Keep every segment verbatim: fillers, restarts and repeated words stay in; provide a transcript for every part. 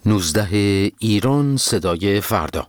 نوزده ایران صدای فردا.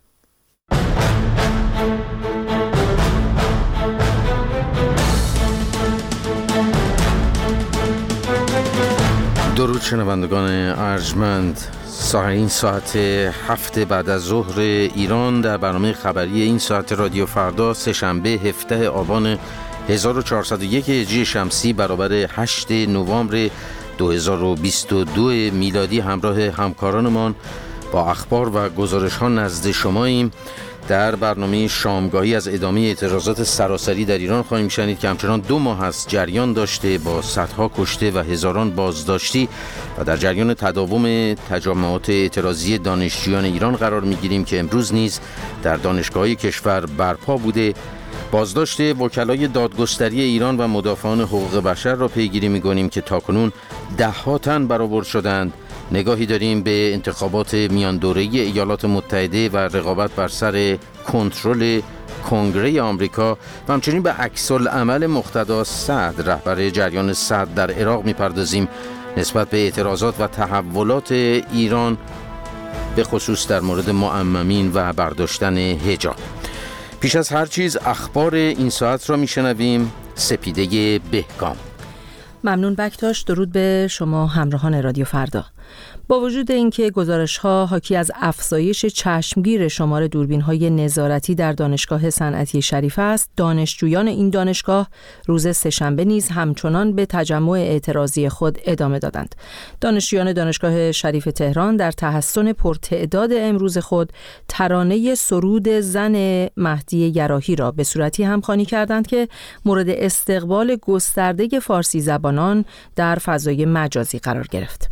درود شنوندگان ارجمند، این ساعت هفت بعد از ظهر ایران در برنامه خبری این ساعت رادیو فردا سه‌شنبه هفدهم آبان هزار و چهارصد و یک هجری شمسی برابر هشتم نوامبر دو هزار و بیست و دو میلادی همراه همکارانمان با اخبار و گزارش ها نزد شماییم. در برنامه شامگاهی از ادامه اعتراضات سراسری در ایران خواهیم شنید که همچنان دو ماه است جریان داشته با صدها کشته و هزاران بازداشتی و در جریان تداوم تجمعات اعتراضی دانشجویان ایران قرار می‌گیریم که امروز نیز در دانشگاه‌های کشور برپا بوده. بازداشت وکلای دادگستری ایران و مدافعان حقوق بشر را پیگیری می‌کنیم که تاکنون ده‌ها تن برآورد شدند. نگاهی داریم به انتخابات میان دوره‌ای ایالات متحده و رقابت بر سر کنترل کنگره آمریکا و همچنین به عکس‌العمل مقتدا سعد رهبر جریان سعد در عراق می‌پردازیم نسبت به اعتراضات و تحولات ایران به خصوص در مورد معممین و برداشتن حجاب. پیش از هر چیز اخبار این ساعت را میشنویم. سپیده بهکام. ممنون بکتاش. درود به شما همراهان رادیو فردا. با وجود اینکه گزارش‌ها حاکی از افزایش چشمگیر شمار دوربین‌های نظارتی در دانشگاه صنعتی شریف است، دانشجویان این دانشگاه روز سه‌شنبه نیز همچنان به تجمع اعتراضی خود ادامه دادند. دانشجویان دانشگاه شریف تهران در تحسن پرتعداد امروز خود ترانه سرود زن مهدی یراحی را به صورتی همخوانی کردند که مورد استقبال گسترده فارسی زبانان در فضای مجازی قرار گرفت.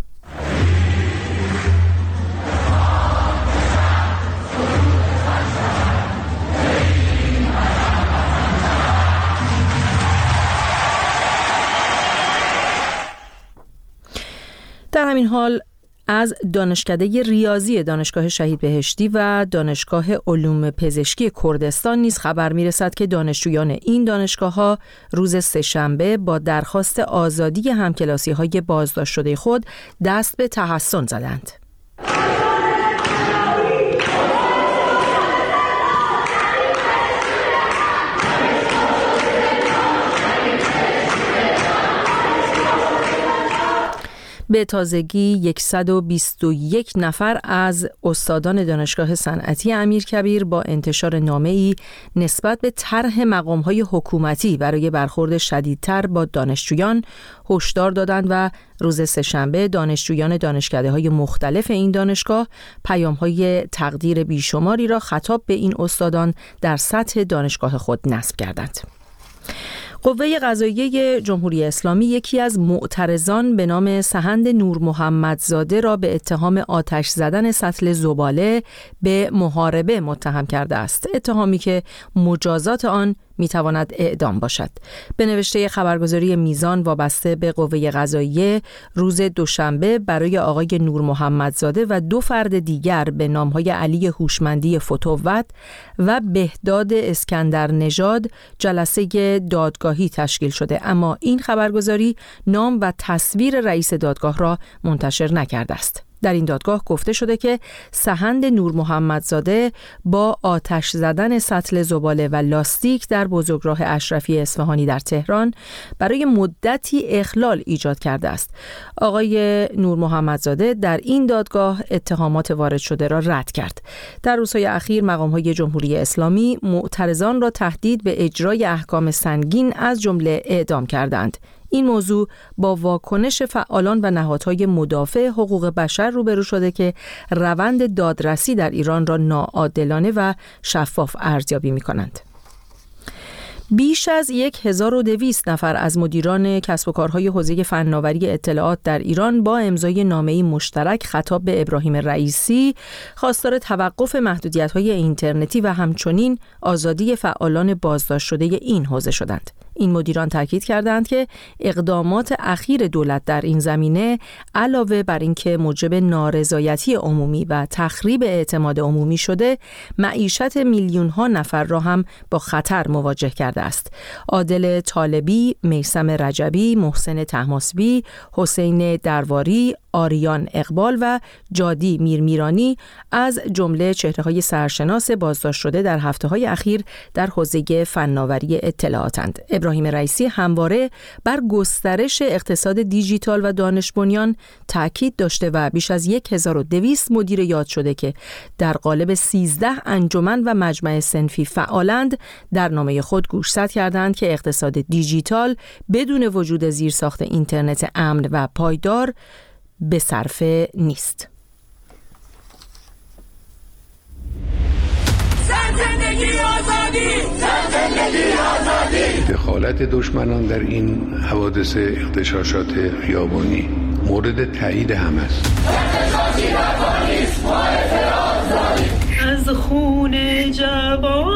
در همین حال از دانشکده ریاضی دانشگاه شهید بهشتی و دانشگاه علوم پزشکی کردستان نیز خبر می‌رسد که دانشجویان این دانشگاه‌ها روز سه‌شنبه با درخواست آزادی همکلاسی‌های بازداشت شده خود دست به تحصن زدند. به تازگی صد و بیست و یک نفر از استادان دانشگاه صنعتی امیرکبیر با انتشار نامه‌ای نسبت به طرح مقام‌های حکومتی برای برخورد شدیدتر با دانشجویان هشدار دادند و روز سه‌شنبه دانشجویان دانشکده‌های مختلف این دانشگاه پیام‌های تقدیر بیشماری را خطاب به این استادان در سطح دانشگاه خود نصب کردند. قوه قضاییه جمهوری اسلامی یکی از معترضان به نام سهند نور محمدزاده را به اتهام آتش زدن سطل زباله به محاربه متهم کرده است، اتهامی که مجازات آن میتواند اعدام باشد. به نوشته خبرگزاری میزان وابسته به قوه قضاییه روز دوشنبه برای آقای نور محمدزاده و دو فرد دیگر به نامهای علی هوشمندی فتووت و بهداد اسکندر نژاد جلسه دادگاهی تشکیل شده، اما این خبرگزاری نام و تصویر رئیس دادگاه را منتشر نکرده است. در این دادگاه گفته شده که سهند نور محمدزاده با آتش زدن سطل زباله و لاستیک در بزرگراه اشرفی اصفهانی در تهران برای مدتی اخلال ایجاد کرده است. آقای نور محمدزاده در این دادگاه اتهامات وارد شده را رد کرد. در روزهای اخیر مقام‌های جمهوری اسلامی معترضان را تهدید به اجرای احکام سنگین از جمله اعدام کردند. این موضوع با واکنش فعالان و نهادهای مدافع حقوق بشر روبرو شده که روند دادرسی در ایران را ناعادلانه و شفاف ارزیابی می‌کنند. بیش از هزار و دویست نفر از مدیران کسب و کارهای حوزه فناوری اطلاعات در ایران با امضای نامه‌ای مشترک خطاب به ابراهیم رئیسی خواستار توقف محدودیت‌های اینترنتی و همچنین آزادی فعالان بازداشت شده این حوزه شدند. این مدیران تاکید کردند که اقدامات اخیر دولت در این زمینه علاوه بر اینکه موجب نارضایتی عمومی و تخریب اعتماد عمومی شده، معیشت میلیون‌ها نفر را هم با خطر مواجه کرده است. عادل طالبی، میثم رجبی، محسن طهماسبی، حسین درواری، آریان اقبال و جادی میرمیرانی از جمله چهره‌های سرشناس بازداشت شده در هفته‌های اخیر در حوزه فناوری اطلاعاتند. ابراهیم رئیسی همواره بر گسترش اقتصاد دیجیتال و دانش بنیان تاکید داشته و بیش از هزار و دویست مدیر یاد شده که در قالب سیزده انجمن و مجمع صنفی فعالند در نامه خود گوشزد کردند که اقتصاد دیجیتال بدون وجود زیرساخت اینترنت امن و پایدار به صرفه نیست. زندگی آزادی، زندگی آزادی. دخالت دشمنان در این حوادث اغتشاشات خیابانی مورد تایید هم است. اغتشاشی رفاه نیست، ما اعتراض داریم. از خون جوانان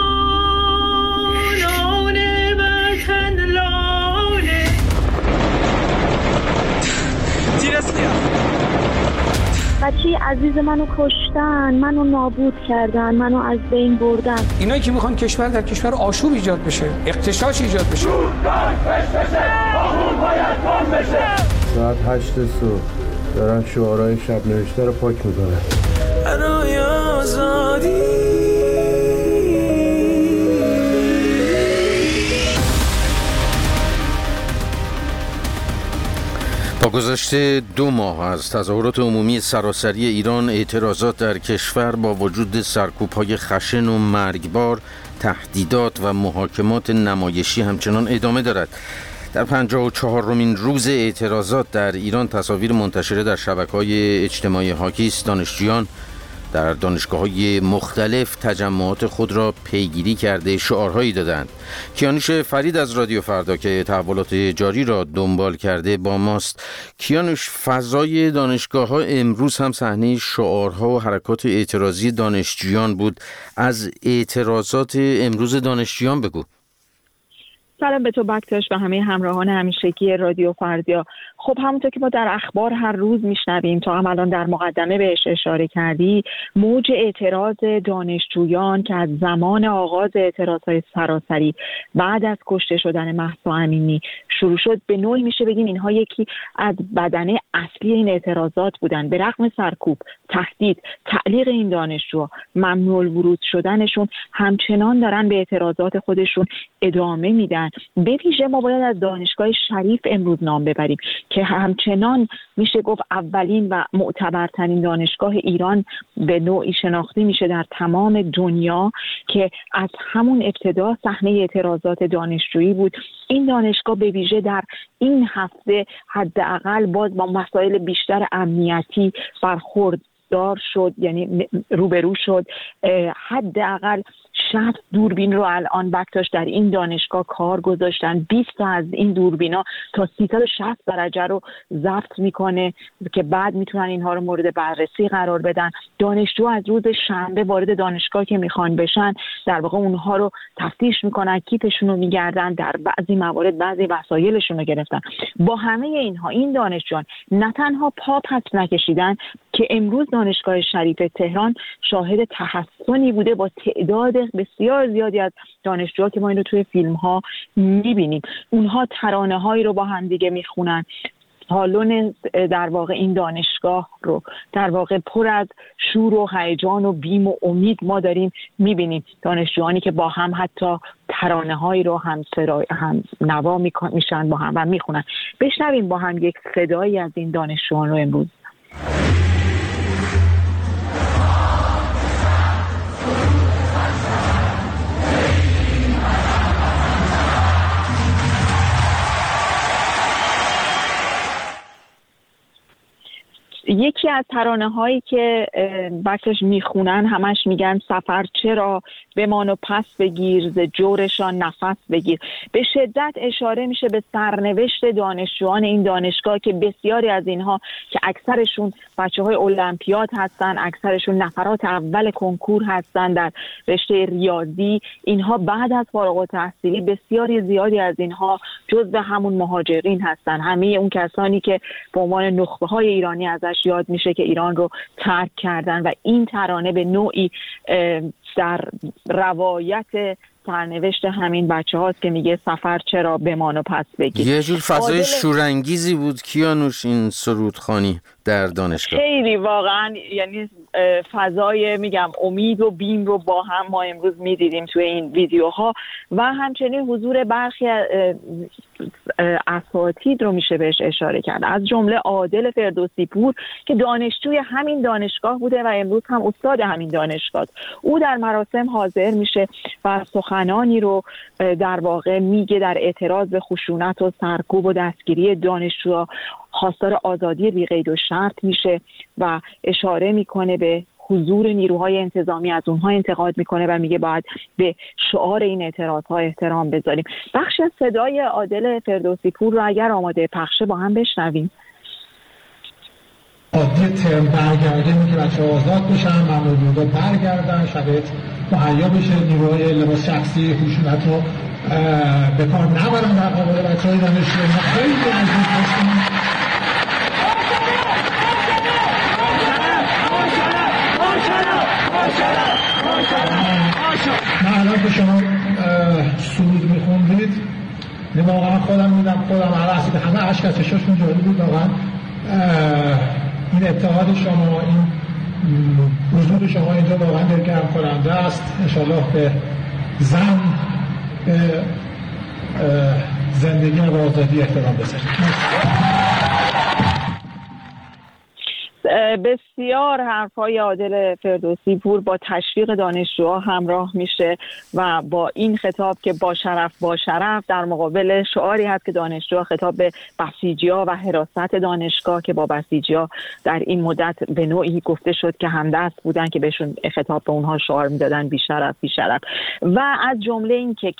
وطن لاله تیرسلیا بچه عزیز منو کشتن، منو نابود کردن، منو از بین بردن. اینایی که میخوان کشور در کشور آشوب ایجاد بشه، اغتشاش ایجاد بشه. ساعت هشت صبح دارن شعارهای شب نوشته رو پاک میکنن. برای آزادی. با گذشت دو ماه از تظاهرات عمومی سراسری ایران، اعتراضات در کشور با وجود سرکوب‌های خشن و مرگبار، تهدیدات و محاکمات نمایشی همچنان ادامه دارد. در پنجاه و چهارمین روز اعتراضات در ایران تصاویر منتشره در شبکه‌های اجتماعی حاکی است. دانشجویان در دانشگاه‌های مختلف تجمعات خود را پیگیری کرده شعارهایی دادند. کیانوش فرید از رادیو فردا که تحولات جاری را دنبال کرده با ماست. کیانوش، فضای دانشگاه‌ها امروز هم صحنه شعارها و حرکات اعتراضی دانشجویان بود. از اعتراضات امروز دانشجویان بگو. سلام به تو بکتاش و همه همراهان همیشگی رادیو فردا. خب همونطور که ما در اخبار هر روز میشنویم، تا هم الان در مقدمه بهش اشاره کردی، موج اعتراض دانشجویان که از زمان آغاز اعتراضهای سراسری بعد از کشته شدن مهسا امینی شروع شد، به نوعی میشه بگیم اینها یکی از بدنه اصلی این اعتراضات بودن. به رغم سرکوب، تهدید، تعلیق این دانشجوها، ممنوع الورود شدنشون، همچنان دارن به اعتراضات خودشون ادامه میدن. به ویژه ما باید از دانشگاه شریف امروز نام ببریم که همچنان میشه گفت اولین و معتبرترین دانشگاه ایران به نوعی شناخته میشه در تمام دنیا که از همون ابتدا صحنه اعتراضات دانشجویی بود. این دانشگاه به ویژه در این هفته حداقل باز با مسائل بیشتر امنیتی برخورد دار شد، یعنی روبرو شد. حداقل شصت دوربین رو الان بکتاش در این دانشگاه کار گذاشتن. بیست تا از این دوربینا تا سیصد و شصت درجه رو ضبط میکنه که بعد میتونن اینها رو مورد بررسی قرار بدن. دانشجو از روز شنبه وارد دانشگاه که میخوان بشن، در واقع اونها رو تفتیش میکنن، کیفشون رو میگردن، در بعضی موارد بعضی وسایلشون رو گرفتن. با همه اینها این دانشجویان نه تنها پا پس نکشیدن که امروز دانشگاه شریف تهران شاهد تحسنی بوده با تعداد بسیار زیادی از دانشجوها که ما این رو توی فیلم ها میبینیم. اونها ترانه هایی رو با هم دیگه میخونن. سالن در واقع این دانشگاه رو در واقع پر از شور و هیجان و بیم و امید ما داریم میبینیم. دانشجوانی که با هم حتی ترانه هایی رو هم سرا هم نوا میشن با هم و میخونن. بشنویم با هم یک صدایی از این دانشجوان رو امروز. یکی از ترانه هایی که بکش میخونن همش میگن سفر چرا بمان و پس بگیر ز جورشان نفس بگیر. به شدت اشاره میشه به سرنوشت دانشجویان این دانشگاه که بسیاری از اینها که اکثرشون بچه های المپیاد هستن، اکثرشون نفرات اول کنکور هستن در رشته ریاضی، اینها بعد از فارغ التحصیلی بسیاری زیادی از اینها جزو همون مهاجرین هستن، همه اون کسانی که به عنوان نخبه های ایرانی ازش یاد میشه که ایران رو ترک کردن و این ترانه به نوعی در روایت سرنوشت همین بچه هاست که میگه سفر چرا بمان و پس بگیر. یه جور فضای شورانگیزی بود کیانوش این سرودخوانی در دانشگاه. خیلی واقعا، یعنی فضای میگم امید و بیم رو با هم ما امروز میدیدیم توی این ویدیوها و همچنین حضور برخی اساتید رو میشه بهش اشاره کرد، از جمله عادل فردوسی پور که دانشجوی همین دانشگاه بوده و امروز هم استاد همین دانشگاه. او در مراسم حاضر میشه و سخنانی رو در واقع میگه در اعتراض به خشونت و سرکوب و دستگیری دانشجوها، خواستار آزادی بی قید و شرط میشه و اشاره میکنه به حضور نیروهای انتظامی، از اونها انتقاد میکنه و میگه باید به شعار این اعتراضها احترام بذاریم. بخش از صدای عادل فردوسی پور رو اگر آماده پخشه با هم بشنویم. عادی ترم برگردیم که بچه آزاد بشن، ممنوعیت برگردن، شرایط مهیا بشه، نیروهای لباس شخصی خشونت رو به کار نبرن در قبال بچه های دانشجو. خیلی عزیز هستیم. من الان که شما سرود میخوندید واقعا خودم میدم خودم عرصید همه عشق از چشمشون جاری بود. واقعا این اتحاد شما، این حضور شما اینجا واقعا دلگرم کننده است. انشاءالله به زن، به زندگی و آزادی احترام بذارید. بسیار حرفای عادل فردوسی پور با تشویق دانشجوها همراه میشه و با این خطاب که با شرف با شرف در مقابل شعاری هست که دانشجوها خطاب به بسیجی‌ها و حراست دانشگاه که با بسیجی‌ها در این مدت به نوعی گفته شد که همدست بودن که بهشون خطاب به اونها شعار میدادن بی شرف بی شرف. و از جمله این که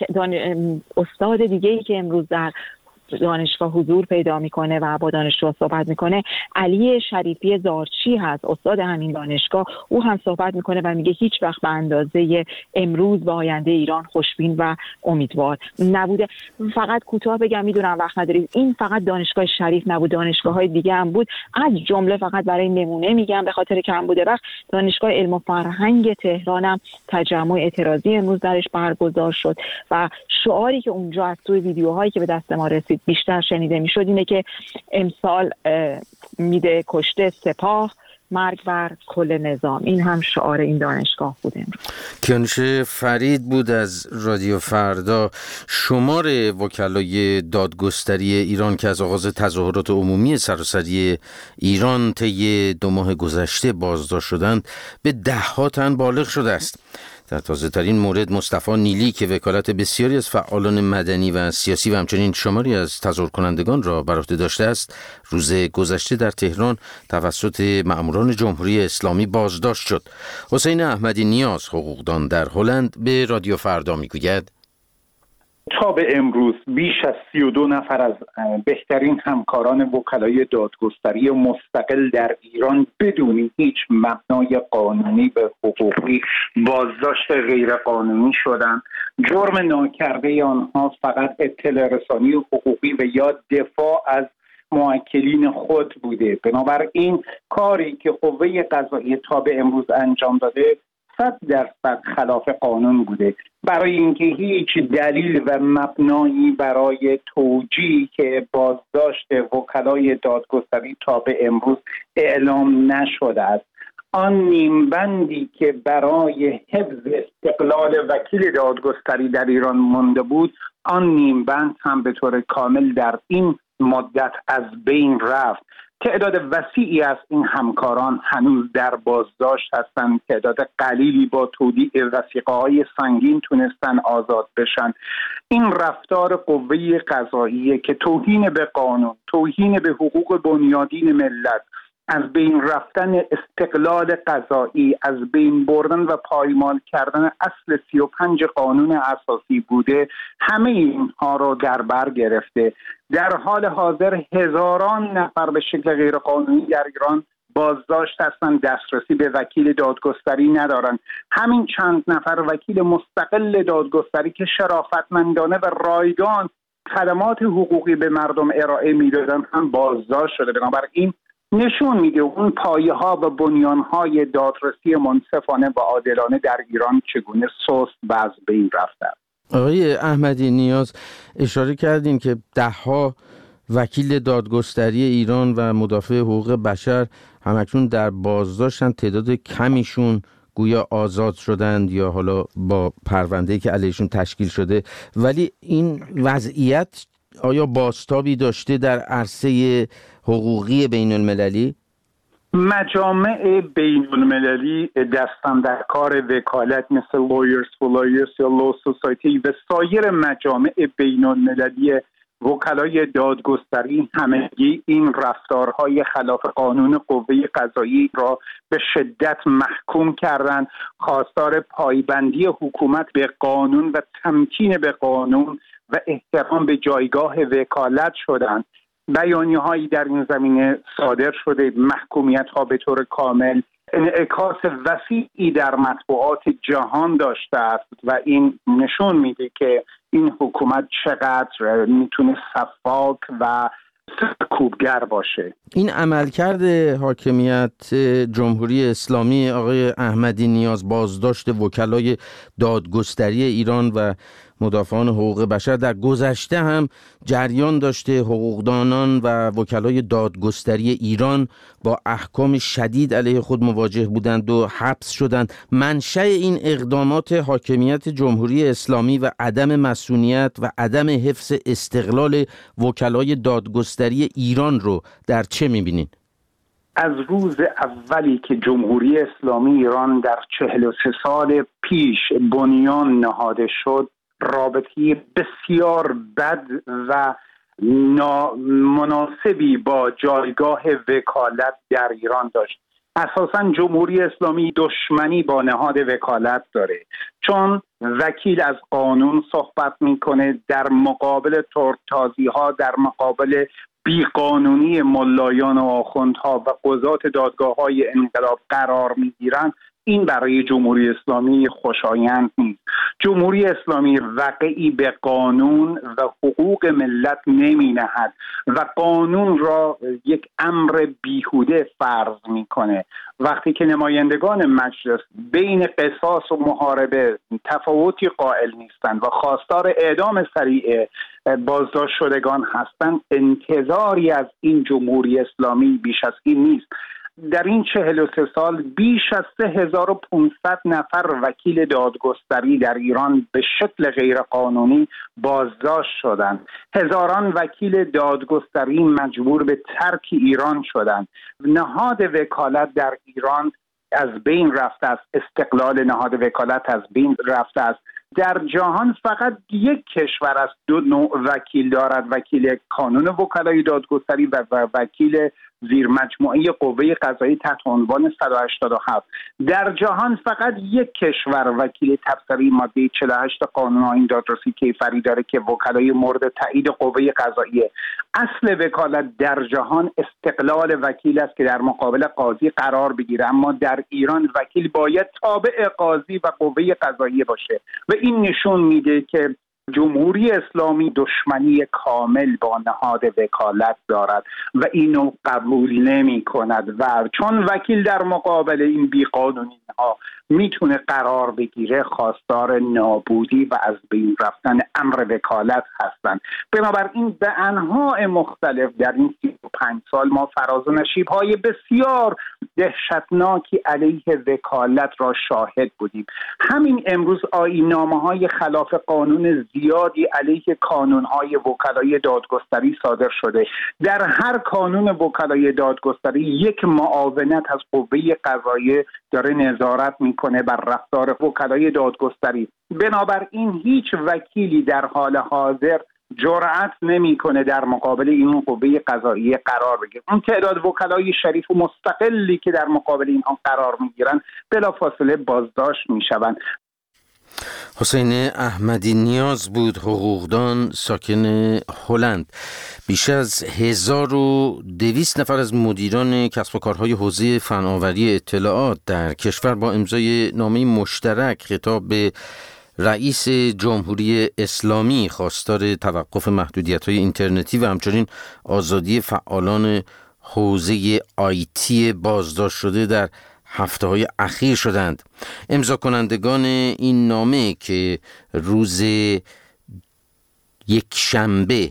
استاد دیگه‌ای که امروز در دانشگاه حضور پیدا میکنه و با دانشجو صحبت میکنه علی شریفی زارچی هست، استاد همین دانشگاه. او هم صحبت میکنه و میگه هیچ وقت به اندازه امروز به آینده ایران خوشبین و امیدوار نبوده. فقط کوتاه بگم، میدونم وقت ندارید، این فقط دانشگاه شریف نبود، دانشگاه های دیگه هم بود. از جمله فقط برای نمونه میگم به خاطر کم بوده وقت، دانشگاه علم و فرهنگ تهران هم تجمع اعتراضی امروز درش برگزار شد و شعاری که اونجا از توی ویدیوهایی که به دست ما رسید بیشتر شنیده میشد اینه که امسال میده کشته سپاه، مرگ بر کل نظام. این هم شعار این دانشگاه بود امروز. کیانوش فرید بود از رادیو فردا. شمار وکلای دادگستری ایران که از آغاز تظاهرات عمومی سراسری ایران طی دو ماه گذشته بازداشت شدند به ده ها تن بالغ شده است. در تازه ترین مورد مصطفی نیلی که وکالت بسیاری از فعالان مدنی و سیاسی و همچنین شماری از تظاهر کنندگان را بر عهده داشته است، روز گذشته در تهران توسط مأموران جمهوری اسلامی بازداشت شد. حسین احمدی نیاز، حقوقدان در هلند، به رادیو فردا میگوید تا به امروز بیش از سی و دو نفر از بهترین همکاران وکلای دادگستری مستقل در ایران بدون هیچ مبنای قانونی به حقوقی بازداشت غیرقانونی شدند. جرم ناکرده آنها فقط اطلاع رسانی حقوقی و یا دفاع از موکلین خود بوده. بنابراین کاری که قوه قضاییه تا به امروز انجام داده صد درصد خلاف قانون بوده. برای اینکه هیچ دلیل و مبنایی برای توجیه که بازداشت وکلای دادگستری تا به امروز اعلام نشده است، آن نیمبندی که برای حفظ استقلال وکیل دادگستری در ایران مانده بود، آن نیمبند هم به طور کامل در این مدت از بین رفت. تعداد وسیعی از این همکاران هنوز در بازداشت هستند. تعداد قلیلی با تودیع وثیقه‌های سنگین تونستن آزاد بشن. این رفتار قوه قضاییه که توهین به قانون، توهین به حقوق بنیادین ملت، از بین رفتن استقلال قضایی، از بین بردن و پایمال کردن اصل سی و پنج قانون اساسی بوده، همه اینها رو در بر گرفته. در حال حاضر هزاران نفر به شکل غیرقانونی در ایران بازداشت هستند، دسترسی به وکیل دادگستری ندارند. همین چند نفر وکیل مستقل دادگستری که شرافتمندانه و رایگان خدمات حقوقی به مردم ارائه میدادن هم بازداشت شده. بنابراین نشون میده اون پایه ها و بنیان های دادرسی منصفانه و عادلانه در ایران چگونه سست و از بین رفته. آقای احمدی نیاز، اشاره کردین که ده ها وکیل دادگستری ایران و مدافع حقوق بشر همکنون در بازداشتن، تعداد کمیشون گویا آزاد شدند یا حالا با پرونده‌ای که علیشون تشکیل شده. ولی این وضعیت آیا بازتابی داشته در عرصه حقوقی بین المللی؟ مجامع بین المللی دستن در کار وکالت مثل Lawyers for Lawyers یا Law Society و سایر مجامع بین المللی وکلای دادگستری همگی این رفتارهای خلاف قانون قوه قضاییه را به شدت محکوم کردند. خواستار پایبندی حکومت به قانون و تمکین به قانون و احترام به جایگاه وکالت شدند. بیانیه‌هایی در این زمینه صادر شده، محکومیت‌ها به طور کامل انعکاس وسیعی در مطبوعات جهان داشته است و این نشون میده که این حکومت چقدر میتونه شفاف و سرکوبگر باشه. این عملکرد حاکمیت جمهوری اسلامی آقای احمدی نیاز، بازداشت وکلای دادگستری ایران و مدافعان حقوق بشر در گذشته هم جریان داشته. حقوقدانان و وکلای دادگستری ایران با احکام شدید علیه خود مواجه بودند و حبس شدند. منشأ این اقدامات حاکمیت جمهوری اسلامی و عدم مسئولیت و عدم حفظ استقلال وکلای دادگستری ایران رو در چه می‌بینید؟ از روز اولی که جمهوری اسلامی ایران در چهل و سه سال پیش بنیان نهاده شد، رابطه بسیار بد و نامناسبی با جایگاه وکالت در ایران داشت. اساساً جمهوری اسلامی دشمنی با نهاد وکالت داره، چون وکیل از قانون صحبت میکنه، در مقابل ترکتازی ها، در مقابل بیقانونی ملایان و آخوندها و قضات دادگاه های انقلاب قرار میگیرند. این برای جمهوری اسلامی خوشایند نیست. جمهوری اسلامی وقعی به قانون و حقوق ملت نمی نهد و قانون را یک امر بیهوده فرض میکنه. وقتی که نمایندگان مجلس بین قصاص و محاربه تفاوتی قائل نیستند و خواستار اعدام سریع بازداشت شدگان هستند، انتظاری از این جمهوری اسلامی بیش از این نیست. در این چهل و سه سال بیش از سه هزار و پانصد نفر وکیل دادگستری در ایران به شکل غیرقانونی بازداشت شدند. هزاران وکیل دادگستری مجبور به ترک ایران شدند. نهاد وکالت در ایران از بین رفته است. استقلال نهاد وکالت از بین رفته است. در جهان فقط یک کشور است دو نوع وکیل دارد، وکیل کانون وکلای دادگستری و وکیل زیر مجموعه قوه قضایی تحت عنوان صد و هشتاد و هفت. در جهان فقط یک کشور وکیل تبصره ماده چهل و هشت قانون آیین دادرسی کیفری داره که وکلای مورد تایید قوه قضاییه. اصل وکالت در جهان استقلال وکیل است که در مقابل قاضی قرار بگیره، اما در ایران وکیل باید تابع قاضی و قوه قضاییه باشه و این نشون میده که جمهوری اسلامی دشمنی کامل با نهاد وکالت دارد و اینو قبول نمی کند و چون وکیل در مقابل این بیقانونی ها میتونه قرار بگیره، خواستار نابودی و از بین رفتن امر وکالت هستند. بنابراین به انواع مختلف در این سی و پنج سال ما فراز و نشیب های بسیار دهشتناکی علیه وکالت را شاهد بودیم. همین امروز آیین‌نامه های خلاف قانون زیادی علیه کانون های وکلای دادگستری صادر شده. در هر کانون وکلای دادگستری یک معاونت از قوه قضاییه داره نظارت میکنه بر رفتار وکلای دادگستری. بنابراین هیچ وکیلی در حال حاضر جرأت نمیکنه در مقابل این قوه قضاییه قرار بگیره. اون تعداد وکلای شریف و مستقلی که در مقابل اینها قرار میگیرن بلافاصله بازداشت میشوند. حسین احمدی نیاز بود، حقوقدان ساکن هلند. بیش از هزار و دویست نفر از مدیران کسب و کارهای حوزه فناوری اطلاعات در کشور با امضای نامه مشترک خطاب به رئیس جمهوری اسلامی خواستار توقف محدودیت‌های اینترنتی و همچنین آزادی فعالان حوزه آیتی بازداشت شده در هفته‌های اخیر شدند. امضا کنندگان این نامه که روز یک شنبه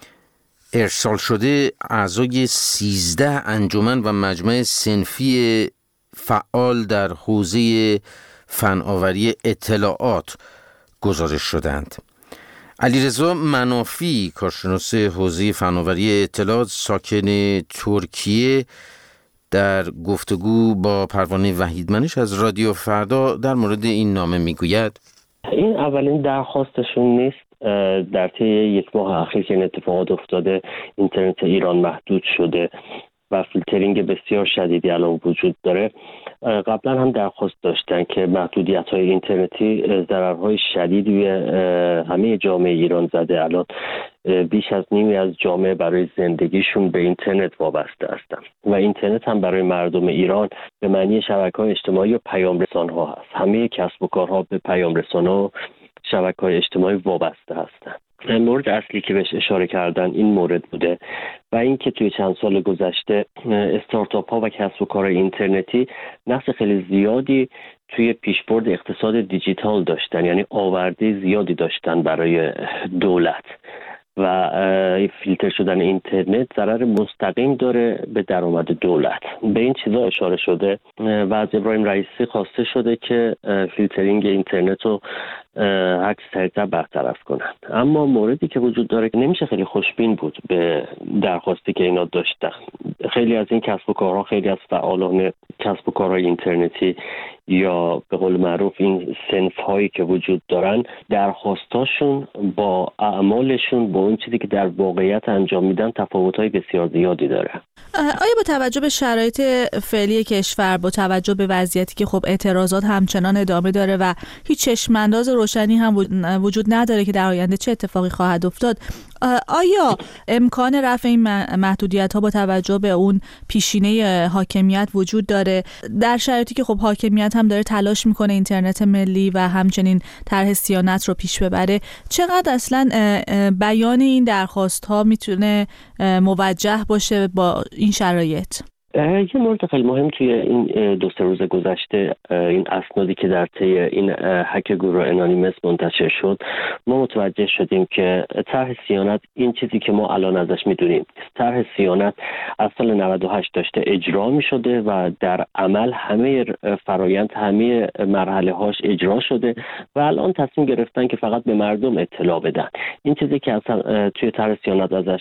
ارسال شده اعضای سیزده انجمن و مجمع صنفی فعال در حوزه فناوری اطلاعات گزارش شدند. علیرضا منافی، کارشناس حوزه فناوری اطلاعات ساکن ترکیه، در گفتگو با پروانه وحیدمنش از رادیو فردا در مورد این نامه میگوید: این اولین درخواستشون نیست. در طی یک ماه اخیر که این اتفاقات افتاده، اینترنت ایران محدود شده و فیلترینگ بسیار شدیدی الان وجود داره. قبلا هم درخواست داشتن که محدودیت‌های اینترنتی ضررهای شدیدی به همه جامعه ایران زده. الان بیش از نیمی از جامعه برای زندگیشون به اینترنت وابسته هستن و اینترنت هم برای مردم ایران به معنی شبکه‌های اجتماعی و پیام رسان‌ها هست. همه کسب و کارها به پیام رسان‌ها و شبکه‌های اجتماعی وابسته هستن. مورد اصلی که بهش اشاره کردن این مورد بوده و اینکه توی چند سال گذشته استارتاپ ها و کسب و کار اینترنتی نقش خیلی زیادی توی پیشبرد اقتصاد دیجیتال داشتن، یعنی آورده زیادی داشتن برای دولت و فیلتر شدن اینترنت ضرر مستقیم داره به درآمد دولت. به این چیزا اشاره شده و از ابراهیم رئیسی خواسته شده که فیلترینگ اینترنت رو عکس سریعتر برطرف کنن. اما موردی که وجود داره که نمیشه خیلی خوشبین بود به درخواستی که اینا داشتن. خیلی از این کسب و کارها، خیلی از فعالان کسب و کارهای اینترنتی یا به قول معروف این صنف هایی که وجود دارن، درخواستاشون با اعمالشون با اون چیزی که در واقعیت انجام میدن تفاوت‌های بسیار زیادی داره. آیا با توجه به شرایط فعلی کشور، با توجه به وضعیتی که خب اعتراضات همچنان ادامه داره و هیچ چشم‌انداز روشنی هم وجود نداره که در آینده چه اتفاقی خواهد افتاد، آیا امکان رفع این محدودیت‌ها با توجه به اون پیشینه حاکمیت وجود داره در شرایطی که خب حاکمیت هم داره تلاش میکنه اینترنت ملی و همچنین طرح صیانت رو پیش ببره؟ چقدر اصلا بیان این درخواست‌ها میتونه موجه باشه با این شرایط؟ یه مورد خیلی مهم توی این دو سه روز گذشته، این اسنادی که در طی این هک گروه انانیمس منتشر شد، ما متوجه شدیم که طرح صیانت این چیزی که ما الان ازش میدونیم. طرح صیانت از سال نود و هشت داشته اجرا میشده و در عمل همه فرایند، همه مرحله هاش اجرا شده و الان تصمیم گرفتن که فقط به مردم اطلاع بدن. این چیزی که اصلا توی طرح صیانت ازش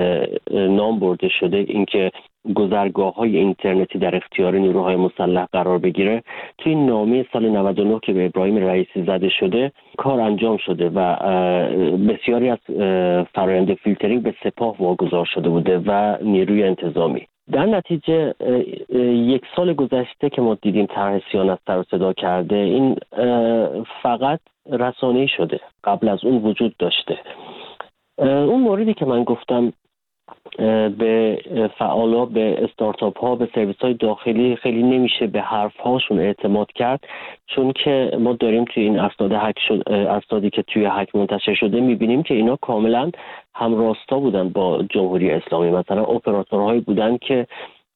نام برده شده، اینکه گذرگاه‌های اینترنتی در اختیار نیروهای مسلح قرار بگیره، توی نامه سال نود و نه که به ابراهیم رئیسی زده شده کار انجام شده و بسیاری از فرآیند فیلترینگ به سپاه واگذار شده بوده و نیروی انتظامی. در نتیجه یک سال گذشته که ما دیدیم طرح صیانت سر و صدا کرده، این فقط رسانه‌ای شده، قبل از اون وجود داشته. اون موردی که من گفتم به فعالا، به استارتاپ ها، به سرویس های داخلی خیلی نمیشه به حرف هاشون اعتماد کرد، چون که ما داریم توی این اسناد هک شد، اسنادی که توی هک منتشر شده میبینیم که اینا کاملا همراستا بودن با جمهوری اسلامی. مثلا اپراتورهایی بودن که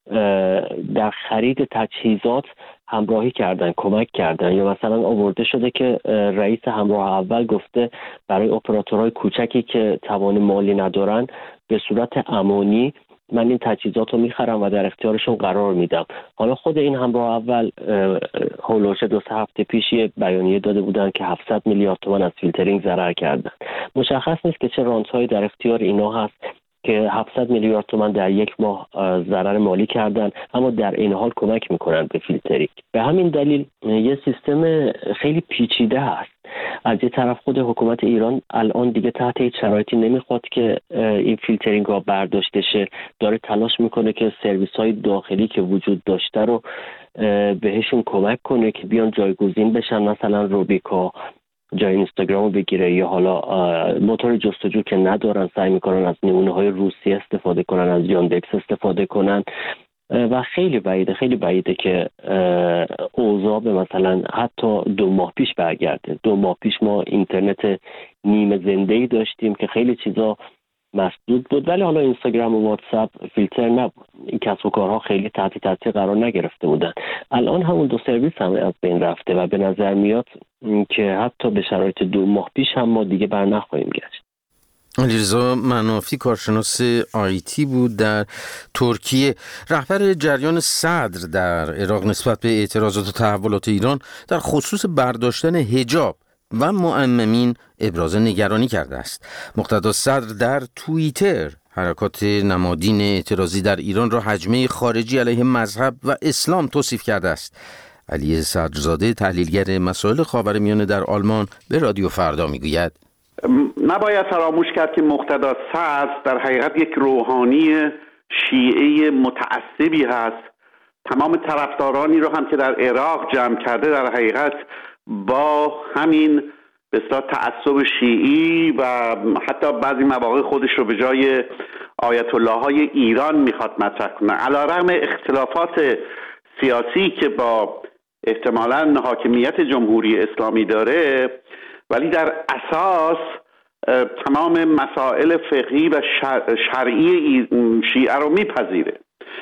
در خرید تجهیزات همراهی کردن، کمک کردن، یا مثلا آورده شده که رئیس همراه اول گفته برای اپراتورهای کوچکی که توان مالی ندارن به صورت امانی من این تجهیزات رو میخرم و در اختیارشون قرار میدم. حالا خود این همراه اول هولوش دو سه هفته پیش یه بیانیه داده بودن که هفتصد میلیارد تومان از فیلترینگ ضرر کردن. مشخص نیست که چه رانت‌هایی در اختیار اینا هست که هفتصد میلیارد تومان در یک ماه ضرر مالی کردن، اما در این حال کمک میکنن به فیلترینگ. به همین دلیل یه سیستم خیلی پیچیده هست از یه طرف خود حکومت ایران الان دیگه تحت هیچ شرایطی نمیخواد که این فیلترینگ ها برداشته شه، داره تلاش میکنه که سرویس های داخلی که وجود داشته رو بهشون کمک کنه که بیان جایگزین بشن، مثلا روبیکا جای اینستاگرام رو بگیره، یا حالا موتور جستجو که ندارن سعی میکنن از نمونه های روسی استفاده کنن، از یاندکس استفاده کنن و خیلی بعیده خیلی بعیده که اوضاع به مثلا حتی دو ماه پیش برگرده. دو ماه پیش ما اینترنت نیمه زنده‌ای داشتیم که خیلی چیزا مسدود بود، ولی حالا اینستاگرام و واتساپ فیلتر نبود، این کسب و کارها خیلی تحت تاثیر قرار نگرفته بودن. الان همون دو سرویس هم از بین رفته و به نظر میاد که حتی به شرایط دو ماه پیش هم ما دیگه بر نخواهیم گشت. علیرضا منافی کارشناس آیتی بود در ترکیه. رهبر جریان صدر در عراق نسبت به اعتراضات و تحولات ایران در خصوص برداشتن حجاب و معممین ابراز نگرانی کرده است. مقتدا صدر در توییتر حرکات نمادین اعتراضی در ایران را هجمه خارجی علیه مذهب و اسلام توصیف کرده است. علی صدرزاده تحلیلگر مسائل خاورمیانه در آلمان به رادیو فردا میگوید نباید فراموش کرد که مقتدا صدر در حقیقت یک روحانی شیعه متعصبی هست. تمام طرفدارانی رو هم که در عراق جمع کرده در حقیقت با همین به اصطلاح تعصب شیعی و حتی بعضی مواقع خودش رو به جای آیت الله های ایران میخواد مطرح کنه. علیرغم اختلافات سیاسی که با احتمالاً حاکمیت جمهوری اسلامی داره، ولی در اساس تمام مسائل فقهی و شرعی شیعه رو میپذیره.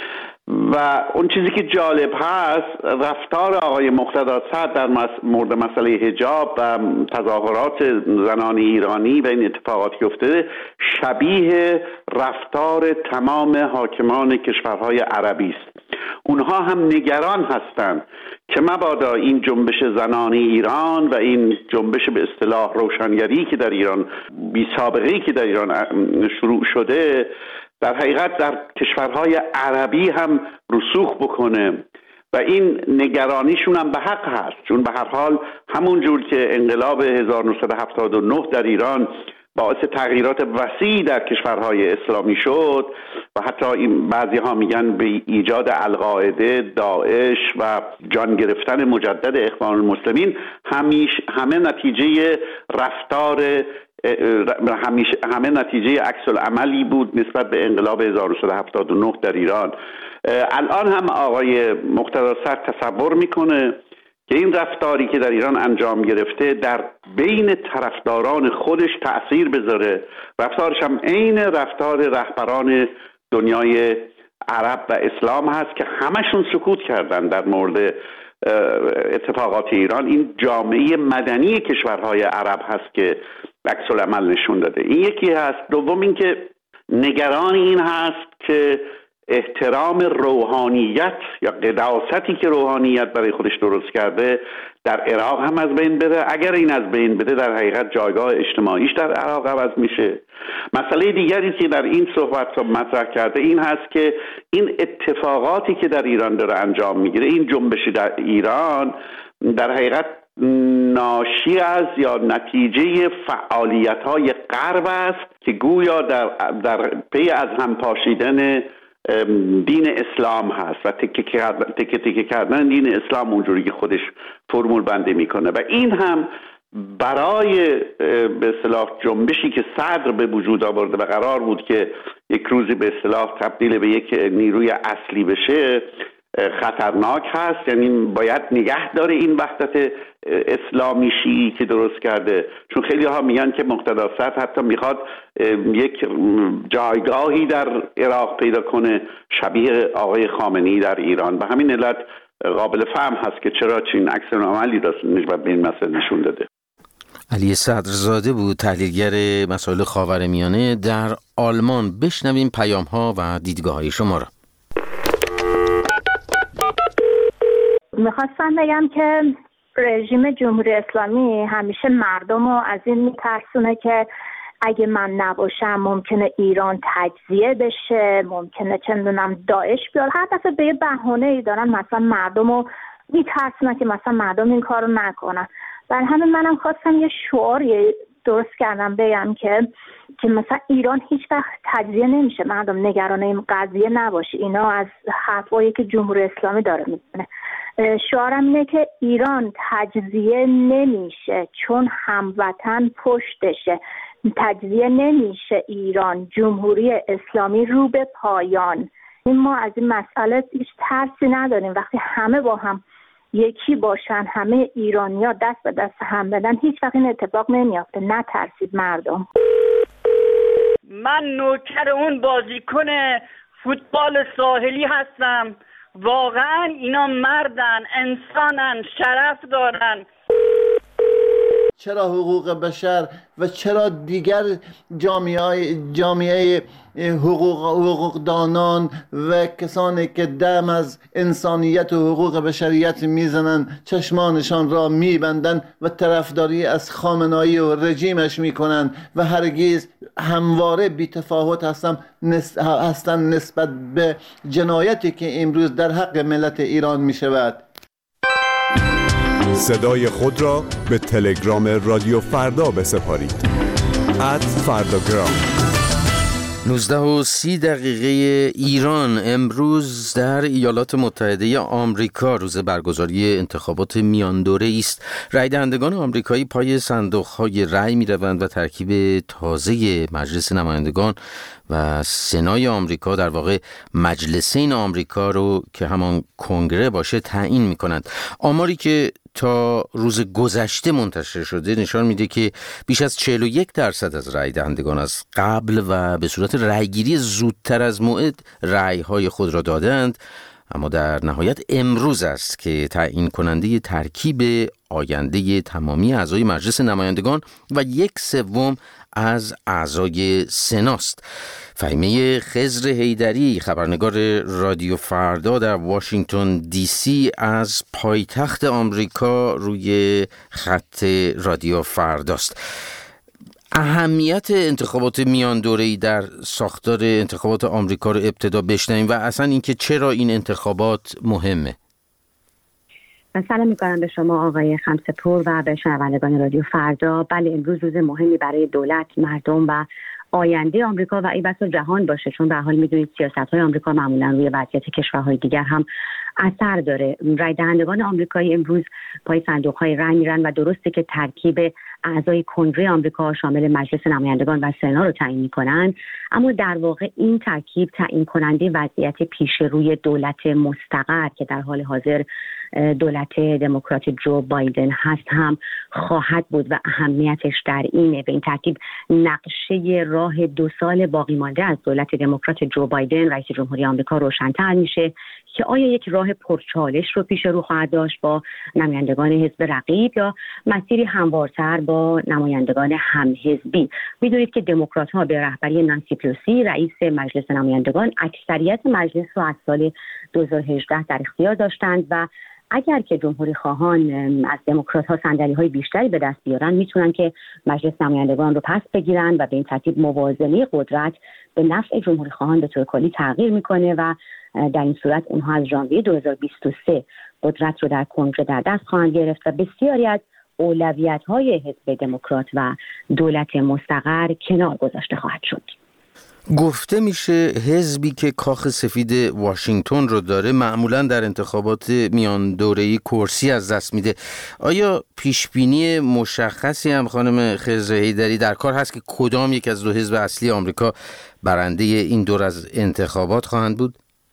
و اون چیزی که جالب هست رفتار آقای مقتدا صدر در مورد مسئله حجاب و تظاهرات زنان ایرانی و این اتفاقاتی که افتاده شبیه رفتار تمام حاکمان کشورهای عربی است. اونها هم نگران هستند که مبادا این جنبش زنانی ایران و این جنبش به اصطلاح روشنگری که در ایران بی سابقه‌ای که در ایران شروع شده در حقیقت در کشورهای عربی هم رسوخ بکنه و این نگرانیشون هم به حق هست، چون به هر حال همون جور که انقلاب هزار و نهصد و هفتاد و نه در ایران باعث تغییرات وسیعی در کشورهای اسلامی شد و حتی این بعضی ها میگن به ایجاد القاعده، داعش و جان گرفتن مجدد اخوان المسلمین، همیشه همه نتیجه رفتار همیشه همه نتیجه عکس العملی بود نسبت به انقلاب هزار و نهصد و هفتاد و نه در ایران. الان هم آقای مقتدا صدر تصور میکنه که این رفتاری که در ایران انجام گرفته در بین طرفداران خودش تأثیر بذاره. رفتارش هم عین رفتار رهبران دنیای عرب و اسلام هست که همشون سکوت کردن در مورد اتفاقات ایران. این جامعه مدنی کشورهای عرب هست که عکس العمل نشون داده. این یکی هست. دوم این که نگران این هست که احترام روحانیت یا قداستی که روحانیت برای خودش درست کرده در عراق هم از بین بره. اگر این از بین بره در حقیقت جایگاه اجتماعیش در عراق عوض میشه. مسئله دیگری که در این صحبت رو مطرح کرده این هست که این اتفاقاتی که در ایران داره انجام میگیره، این جنبش در ایران در حقیقت ناشی از یا نتیجه فعالیت‌های غرب است که گویا در در پی از هم پاشیدن دین اسلام هست و تکه تکه تکه کردن دین اسلام اونجوری که خودش فرمول بندی میکنه و این هم برای به اصطلاح جنبشی که صدر به وجود آورده و قرار بود که یک روزی به اصطلاح تبدیل به یک نیروی اصلی بشه خطرناک هست. یعنی باید نگه داره این وحدت اسلامی شیعی که درست کرده، چون خیلی ها میگن که مقتدا صدر حتی میخواد یک جایگاهی در عراق پیدا کنه شبیه آقای خامنه‌ای در ایران. به همین علت قابل فهم هست که چرا چین عکس عملی نسبت به این مسئله نشون داده. علی صدرزاده بود تحلیلگر مسائل خاورمیانه در آلمان. بشنویم پیام ها و دیدگاه های شما را. میخواستم بگم که رژیم جمهوری اسلامی همیشه مردم رو از این میترسونه که اگه من نباشم ممکنه ایران تجزیه بشه، ممکنه چه میدونم داعش بیاد. هر دفعه به یه بهانه‌ای دارن مثلا مردم رو میترسونن که مثلا مردم این کار رو نکنن. بر همین منم خواستم یه شعاری درست کردم بگم که که مثلا ایران هیچ وقت تجزیه نمیشه، مردم نگران این قضیه نباشه، اینا از حرفایی که جمهوری اسلامی داره میزنه. شعارم اینه که ایران تجزیه نمیشه چون هموطن پشتشه، تجزیه نمیشه ایران، جمهوری اسلامی رو به پایان. این ما از این مسئله هیچ ترسی نداریم، وقتی همه با هم یکی باشن، همه ایرانی‌ها دست به دست هم بدن، هیچ وقت این اتفاق نمیافته. نترسید مردم. من نوکر اون بازیکن فوتبال ساحلی هستم. واقعا اینا مردن، انسانن، شرف دارن. چرا حقوق بشر و چرا دیگر جامعه جامعه حقوق حقوقدانان و کسانی که دم از انسانیت و حقوق بشریت میزنن چشمانشان را میبندن و طرفداری از خامنه‌ای و رژیمش میکنن و هرگز همواره بی‌تفاوت هستن هستن نسبت به جنایتی که امروز در حق ملت ایران میشود. صدای خود را به تلگرام رادیو فردا بسپارید. ات فرداگرام. نوزده و سی دقیقه ایران. امروز در ایالات متحده آمریکا روز برگزاری انتخابات میان دوره است. رای دهندگان آمریکایی پای صندوق‌های رای می‌روند و ترکیب تازه مجلس نمایندگان و سنای آمریکا، در واقع مجلسین آمریکا رو که همان کنگره باشه تعیین می‌کنند. آماری که تا روز گذشته منتشر شده نشان میده که بیش از چهل و یک درصد از رای دهندگان از قبل و به صورت رایگیری زودتر از موعد رایهای خود را دادند، اما در نهایت امروز است که تعیین کننده ترکیب آینده تمامی اعضای مجلس نمایندگان و یک سوم از اعضای سناست. فهیمه خضر حیدری، خبرنگار رادیو فردا در واشنگتن دی سی، از پایتخت آمریکا روی خط رادیو فرداست. اهمیت انتخابات میان دوره‌ای در ساختار انتخابات آمریکا رو ابتدا بشنویم و اصلا اینکه چرا این انتخابات مهمه. سلام میکنم به شما آقای خمسه‌پور و به شنوندگان رادیو فردا. بله، امروز روز مهمی برای دولت، مردم و آینده آمریکا و ای بسا جهان باشه، چون به حال میدونید سیاست‌های آمریکا معمولاً روی وضعیت کشورهای دیگر هم اثر داره. رای دهندگان آمریکایی امروز پای صندوق‌های رای میرن و درسته که ترکیب اعضای کنگره آمریکا شامل مجلس نمایندگان و سنا رو تعیین می‌کنن، اما در واقع این ترکیب تعیین کننده وضعیت پیش روی دولت مستقر که در حال حاضر دولت دموکرات جو بایدن هست هم خواهد بود و اهمیتش در اینه. به این ترتیب نقشه راه دو سال باقی مانده از دولت دموکرات جو بایدن رئیس جمهوری آمریکا روشن‌تر میشه که آیا یک راه پرچالش رو پیش رو خواهد داشت با نمایندگان حزب رقیب یا مسیری هموارتر با نمایندگان همحزبی. میدونید که دموکرات‌ها به رهبری نانسی پلوسی رئیس مجلس نمایندگان اکثریت مجلس رو از سال دو هزار و هجده در اختیار داشتند و اگر که جمهوری خواهان از دموکرات‌ها صندلی‌های بیشتری به دست بیارن میتونن که مجلس نمایندگان رو پس بگیرن و به این ترتیب موازنه قدرت به نفع جمهوری خواهان به طور کلی تغییر میکنه و در این صورت اونها از ژانویه دو هزار و بیست و سه قدرت رو در کنگره در دست خواهند گرفت و بسیاری از اولویت‌های حزب دموکرات و دولت مستقر کنار گذاشته خواهد شد. گفته میشه حزبی که کاخ سفید واشنگتن رو داره معمولاً در انتخابات میان دوره‌ای کرسی از دست میده. آیا پیشبینی مشخصی هم خانم خضر حیدری در کار هست که کدام یک از دو حزب اصلی آمریکا برنده این دور از انتخابات خواهند بود؟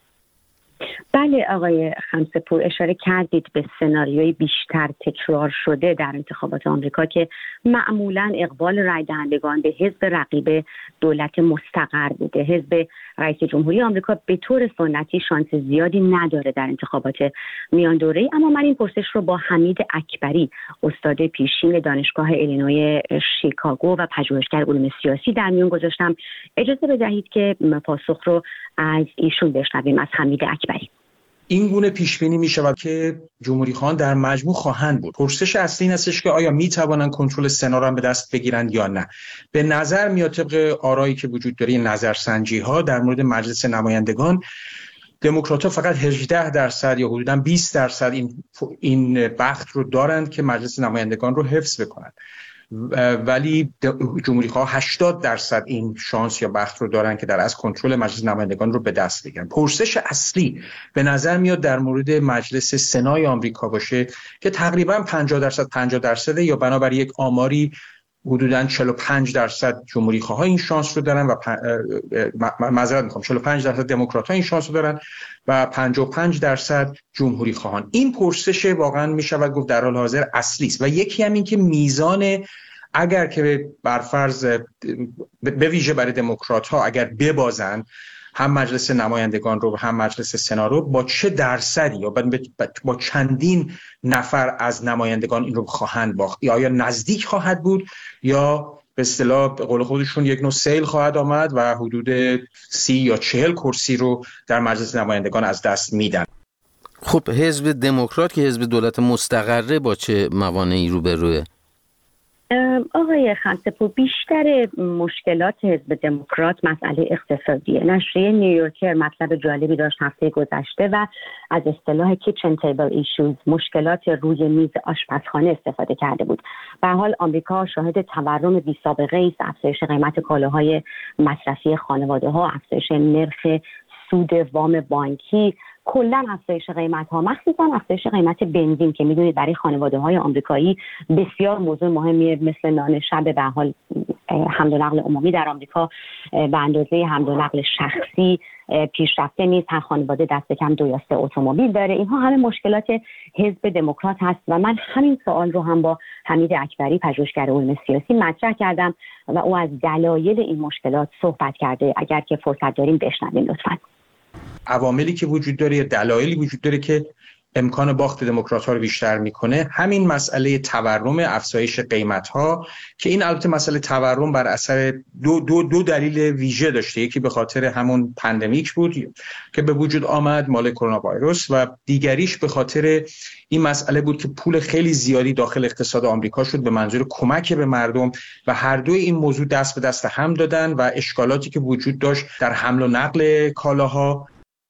بله آقای خمسه‌پور، اشاره کردید به سناریوی بیشتر تکرار شده در انتخابات آمریکا که معمولاً اقبال رای دهندگان به حزب رقیب دولت مستقر بوده. حزب رئیس جمهوری آمریکا به طور سنتی شانس زیادی نداره در انتخابات میان دوره‌ای، اما من این پرسش رو با حمید اکبری، استاد پیشین دانشگاه ایلینوی شیکاگو و پژوهشگر علوم سیاسی در میون گذاشتم. اجازه بدهید که پاسخ رو از ایشون بشنویم، از حمید اکبری. این گونه پیش بینی می شود که جمهوری خواهان در مجموع خواهند بود. پرسش اصلی این هستش که آیا می توانند کنترل سنا را به دست بگیرند یا نه. به نظر میاد طبق آرایی که وجود داره، نظرسنجی ها در مورد مجلس نمایندگان دموکرات‌ها فقط هجده درصد یا حدوداً بیست درصد این این بخت رو دارند که مجلس نمایندگان رو حفظ بکنند، ولی جمهوری‌خواها هشتاد درصد این شانس یا بخت رو دارن که در از کنترل مجلس نمایندگان رو به دست بگیرن. پرسش اصلی به نظر میاد در مورد مجلس سنای آمریکا باشه که تقریبا پنجاه درصد پنجاه درصد یا بنابر یک آماری حدوداً چهل و پنج درصد جمهوری‌خواها این شانس رو دارن و معذرت میخوام چهل و پنج درصد دموکرات‌ها این شانس رو دارن و پنجاه و پنج درصد جمهوری‌خواهان. این پرسش واقعاً میشود گفت در حال حاضر اصلی است و یکی هم این که میزان اگر که برفرض به ویژه برای دموکرات‌ها اگر ببازن هم مجلس نمایندگان رو و هم مجلس سنا رو با چه درصدی یا با چندین نفر از نمایندگان این رو خواهند باخت، یا آیا نزدیک خواهد بود یا به اصطلاح به قول خودشون یک نوع سیل خواهد آمد و حدود سی یا چهل کرسی رو در مجلس نمایندگان از دست میدن. خب حزب دموکرات که حزب دولت مستقره با چه موانعی روبروه؟ آقای خمسه‌پور، بیشتر مشکلات حزب دموکرات مسئله اقتصادیه. نشریه نیویورکر مطلب جالبی داشت هفته گذشته و از اصطلاح کیچن تیبل ایشوز، مشکلات روی میز آشپزخانه استفاده کرده بود. به هر حال آمریکا شاهد تورم بی سابقه است، افزایش قیمت کالاهای مصرفی خانواده‌ها، افزایش نرخ سود وام بانکی، کلا افزایش قیمت ها، مخصوصا افزایش قیمت بنزین که میدونید برای خانواده های آمریکایی بسیار موضوع مهمیه، مثل نان شب به حال حمل و نقل عمومی در آمریکا به اندازه حمل و نقل شخصی پیشرفته نیست. هر خانواده دست کم دو یا سه اتومبیل داره. اینها همه مشکلات حزب دموکرات هست و من همین سوال رو هم با حمید اکبری پژوهشگر علوم سیاسی مطرح کردم و او از دلایل این مشکلات صحبت کرده. اگر که فرصت داریم بشنویم لطفاً. عواملی که وجود داره، دلایلی وجود داره که امکان باخت دموکرات‌ها رو بیشتر میکنه. همین مسئله تورم، افزایش قیمت‌ها که این البته مسئله تورم بر اثر دو دو دو دلیل ویژه داشته. یکی به خاطر همون پندمیک بود که به وجود آمد، مال کرونا ویروس، و دیگریش به خاطر این مسئله بود که پول خیلی زیادی داخل اقتصاد آمریکا شد به منظور کمک به مردم و هر دوی این موضوع دست به دست هم دادن و اشکالاتی که وجود داشت در حمل و نقل کالاها.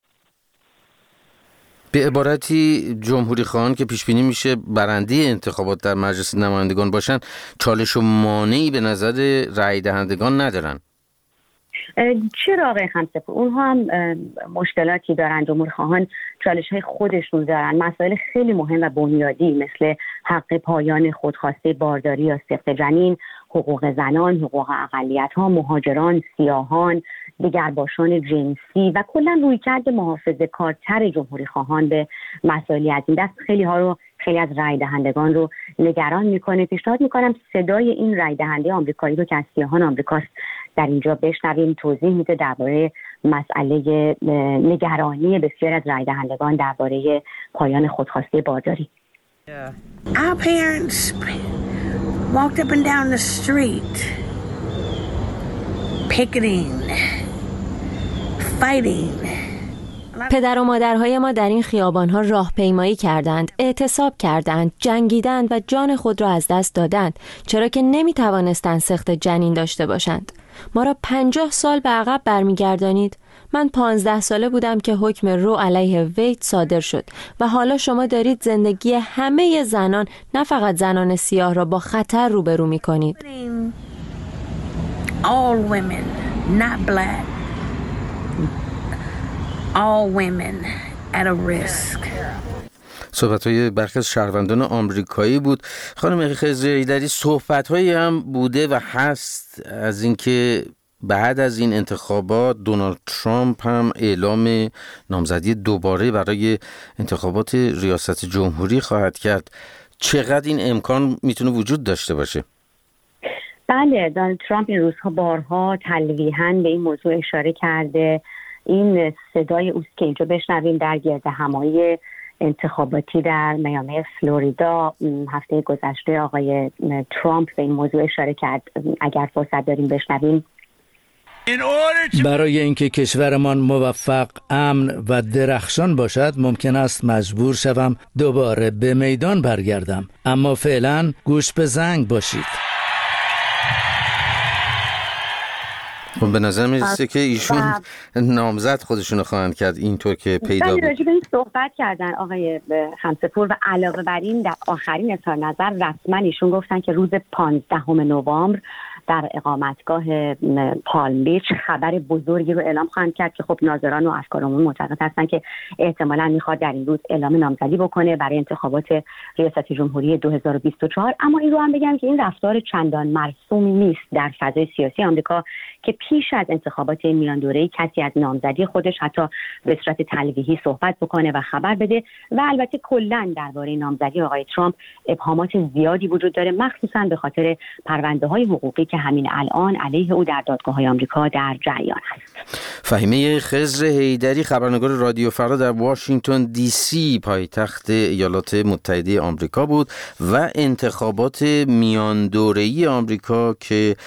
به عبارتی جمهوری خواهان که پیش بینی میشه برنده انتخابات در مجلس نمایندگان باشن، چالش و مانعی به نظر رای دهندگان ندارن. چرا آقای خمسه‌پور؟ اونها هم مشکلاتی دارن. جمهوری خواهان چالش های خودشون دارن، مسائل خیلی مهم و بنیادی مثل حق پایان خودخواسته بارداری یا سقط جنین، حقوق زنان، حقوق اقلیت‌ها، مهاجران، سیاهان، دگرباشان جنسی و کلا رویکرد محافظه‌کارتر جمهوری خواهان به مسائلی از این دست خیلی ها رو، خیلی از رای دهندگان رو نگران میکنه. پیشنهاد میکنم صدای این رای دهنده آمریکایی رو که از سیاهان آمریکاست در اینجا بشنویم. توضیح میده درباره مسئله نگرانی بسیار از رای دهندگان درباره پایان خودخواسته بارداری. Our parents walked up and down the street picketing, fighting. پدر و مادرهای ما در این خیابان‌ها راهپیمایی کردند، اعتصاب کردند، جنگیدند و جان خود را از دست دادند، چرا که نمی‌توانستند سقط جنین داشته باشند. ما را پنجاه سال به عقب برمیگردانید. من پانزده ساله بودم که حکم رو علیه وید صادر شد و حالا شما دارید زندگی همه زنان، نه فقط زنان سیاه، را با خطر روبرو می‌کنید. All women, not black. All women at a risk. صحبت‌های برخی از شهروندان آمریکایی بود. خانم خضری، در این صحبت‌هایی هم بوده و هست از اینکه بعد از این انتخابات دونالد ترامپ هم اعلام نامزدی دوباره برای انتخابات ریاست جمهوری خواهد کرد. چقدر این امکان میتونه وجود داشته باشه؟ بله، دونالد ترامپ این روزها بارها تلویحاً به این موضوع اشاره کرده. این صدای اوست که اینجا بشنویم در گردهمایی انتخاباتی در میامی فلوریدا هفته گذشته آقای ترامپ به این موضوع اشاره کرد. اگر فرصت داریم بشنویم. برای اینکه کشورمان موفق، امن و درخشان باشد ممکن است مجبور شوم دوباره به میدان برگردم، اما فعلا گوش به زنگ باشید. خب به نظر میرسه که ایشون نامزد خودشونو خواهند کرد اینطور که پیدا بود. راجع به این صحبت کردن آقای خمسه‌پور و علاوه بر این در آخرین اظهار نظر رسما ایشون گفتن که روز پانزدهم نوامبر در اقامتگاه پالم بیچ خبر بزرگی رو اعلام خواهند کرد که خب ناظران و افکار عمومی معتقد هستن که احتمالاً میخواد در این روز اعلام نامزدی بکنه برای انتخابات ریاست جمهوری دو هزار و بیست و چهار. اما این رو هم بگم که این رفتار چندان مرسومی نیست در فضای سیاسی آمریکا که پیش از انتخابات میان دوره‌ای کسی از نامزدی خودش حتی به صورت تلویحی صحبت بکنه و خبر بده. و البته کلاً درباره نامزدی آقای ترامپ ابهامات زیادی وجود داره، مخصوصاً به خاطر پرونده‌های حقوقی که همین الان علیه او در دادگاه‌های آمریکا در جریان است. فهیمه خضر حیدری، خبرنگار رادیو فردا در واشنگتن دی سی پایتخت ایالات متحده آمریکا بود و انتخابات میان دوره‌ای آمریکا که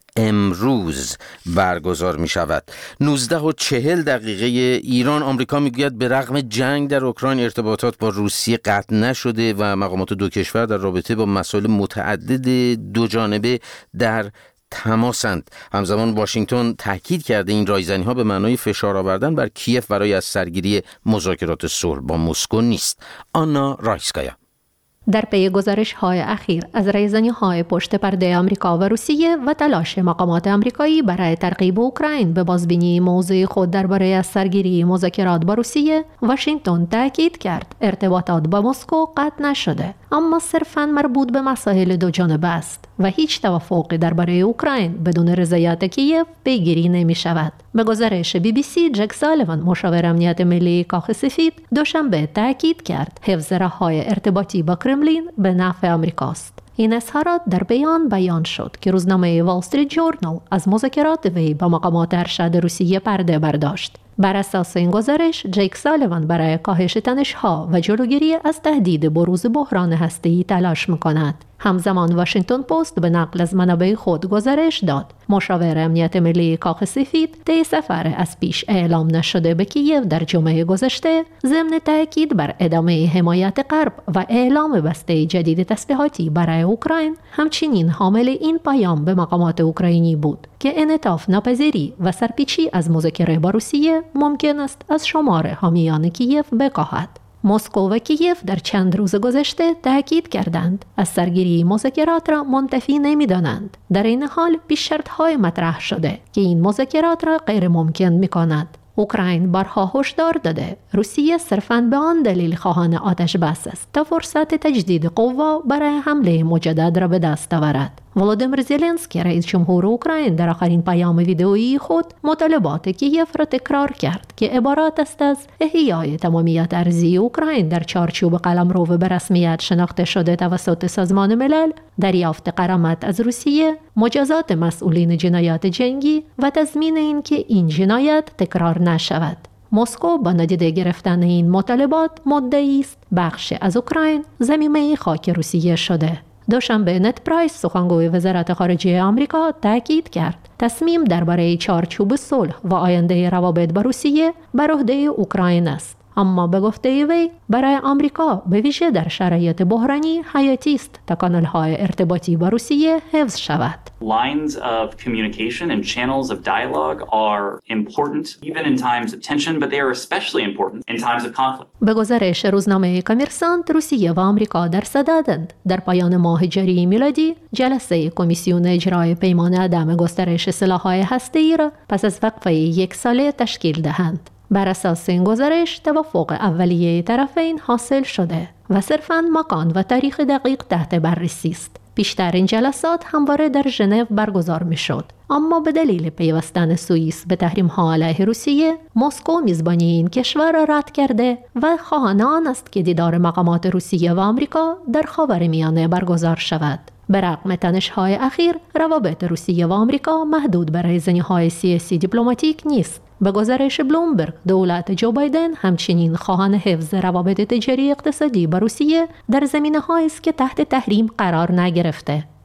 امروز برگزار می شود. نوزده و چهل دقیقه ایران. آمریکا می گوید به رغم جنگ در اوکراین ارتباطات با روسیه قطع نشده و مقامات دو کشور در رابطه با مسائل متعدد دو جانبه در تماسند. همزمان واشنگتن تاکید کرده این رایزنی ها به معنای فشار آوردن بر کیف برای از سرگیری مذاکرات صلح با مسکو نیست. آنا رایسکایا در پی گزارش‌های اخیر از رایزنی‌های پشت پرده آمریکا و روسیه و تلاش مقامات آمریکایی برای ترغیب اوکراین به بازبینی موضوع خود درباره از سرگیری مذاکرات با روسیه، واشنگتن تاکید کرد ارتباطات با مسکو قطع نشده، اما صرفاً مربوط به مسائل دو جانبه است و هیچ توافقی درباره اوکراین بدون رضایت کیف پیگیری نمی‌شود. به گزارش بی بی سی، جک سالیوان، مشاور امنیت ملی کاخ سفید، دوشنبه تاکید کرد حفظ راه‌های ارتباطی با کرملین به نفع آمریکاست. این اظهارات در بیان بیان شد که روزنامه وال استریت جورنال از مذاکرات وی با مقامات ارشد روسیه پرده برداشت. بر اساس این گزارش، جیک سالیوان برای کاهش تنش‌ها و جلوگیری از تهدید بروز بحران هسته‌ای تلاش می‌کند. همزمان واشنگتن پست به نقل از منابع خود گزارش داد مشاور امنیت ملی کاخ سفید طی سفر از پیش اعلام نشده به کیف در جمعه گذشته ضمن تاکید بر ادامه حمایت غرب و اعلام بسته جدید تسلیحاتی برای اوکراین همچنین حامل این پیام به مقامات اوکراینی بود که انعطاف ناپذیری و سرپیچی از مذاکره با روسیه ممکن است از شمار حامیان کیف بکاهد. مسکو و کیف در چند روز گذشته تاکید کردند از سرگیری مذاکرات را منتفی نمی‌دانند. در این حال پیش شرط‌های مطرح شده که این مذاکرات را غیر ممکن می‌کند. اوکراین بارها هشدار داده روسیه صرفاً به آن دلیل خواهان آتش بس است تا فرصت تجدید قوا برای حمله مجدد را به دست آورد. ولادیمیر زلنسکی رئیس جمهور اوکراین در آخرین پیام ویدئویی خود مطالبات کیف را تکرار کرد که عبارت است از احیای تمامیت ارضی اوکراین در چارچوب قلمرو به رسمیت شناخته شده توسط سازمان ملل، دریافت غرامت از روسیه، مجازات مسئولین جنایات جنگی و تضمین اینکه این جنایت تکرار نشود. مسکو با نادیده گرفتن این مطالبات مدعی است بخش از اوکراین زمینه خاک روسیه شده. دوشنبه نت پرایس، سخنگوی وزارت خارجه آمریکا، تاکید کرد تصمیم درباره چارچوب صلح و آینده روابط با روسیه بر عهده اوکراین است. اما به گفته وی برای آمریکا به ویژه در شرایط بحرانی حیاتی است تا کانال‌های ارتباطی با روسیه حفظ شود. Lines of communication and channels of dialogue are important even in times of tension, but they are especially important in times of conflict. به گزارش روزنامه کامرسانت، روسیه و آمریکا در صددند در پایان ماه جاری میلادی جلسه کمیسیون اجرای پیمان عدم گسترش سلاح‌های هسته‌ای را پس از وقفه یک ساله تشکیل دهند. بر اساس این گزارش توافق اولیه طرفین حاصل شده و صرفاً مکان و تاریخ دقیق تحت بررسی است. بیشتر این جلسات همواره در ژنو برگزار می‌شد، اما به دلیل پیوستن سوئیس به تحریم‌ها علیه روسیه، مسکو میزبانی این کشور را رد کرده و خواهان آن است که دیدار مقامات روسیه و آمریکا در خاورمیانه برگزار شود. به رغم تنش‌های اخیر، روابط روسیه و آمریکا محدود به رایزنی‌های سیاسی دیپلماتیک نیست. به گزارش بلومبرگ، دولت جو بایدن همچنین خواهان حفظ روابط تجاری اقتصادی با روسیه در زمینه‌هایی است که تحت تحریم قرار نگرفته.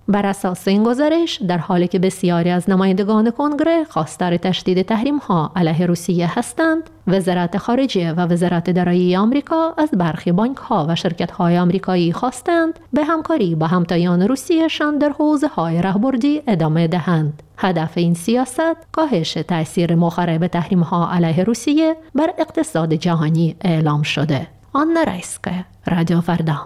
بر اساس این گزارش، در حالی که بسیاری از نمایندگان کنگره خواستار تشدید تحریم‌ها علیه روسیه هستند، وزارت خارجه و وزارت دارایی آمریکا از برخی بانک‌ها و شرکت‌های آمریکایی خواستند به همکاری با همتایان روسیه‌شان در حوزه‌های راهبردی ادامه دهند. هدف این سیاست کاهش تأثیر مخرب تحریم‌ها علیه روسیه بر اقتصاد جهانی اعلام شده. آنا رایسکه، رادیو فردا.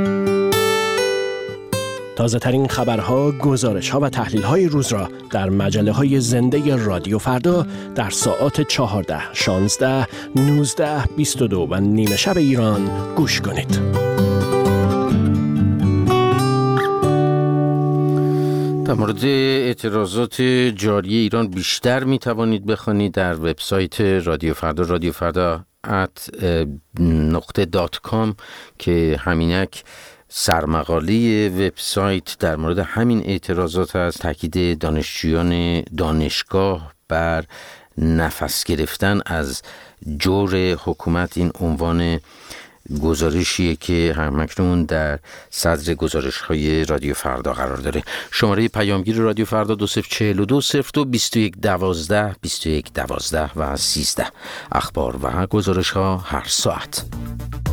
تازه ترین خبرها، گزارش‌ها و تحلیل‌های روز را در مجله‌های زنده رادیو فردا در ساعات چهارده، شانزده، نوزده، بیست و دو و نیمه شب ایران گوش کنید. در مورد اعتراضات جاری ایران بیشتر می توانید بخوانید در وبسایت رادیو فردا، رادیو فردا ات نقطه دات کام که همینک سرمقاله وبسایت در مورد همین اعتراضات است. تاکید دانشجویان دانشگاه بر نفس گرفتن از جور حکومت، این عنوان گزارشیه که همکنون در صدر گزارش‌های رادیو فردا قرار داره. شماره پیامگیر رادیو فردا دو صفر چهل و دو صفر دو بیست و یک دوازده بیست و یک دوازده و سیزده. اخبار و گزارش‌ها هر ساعت.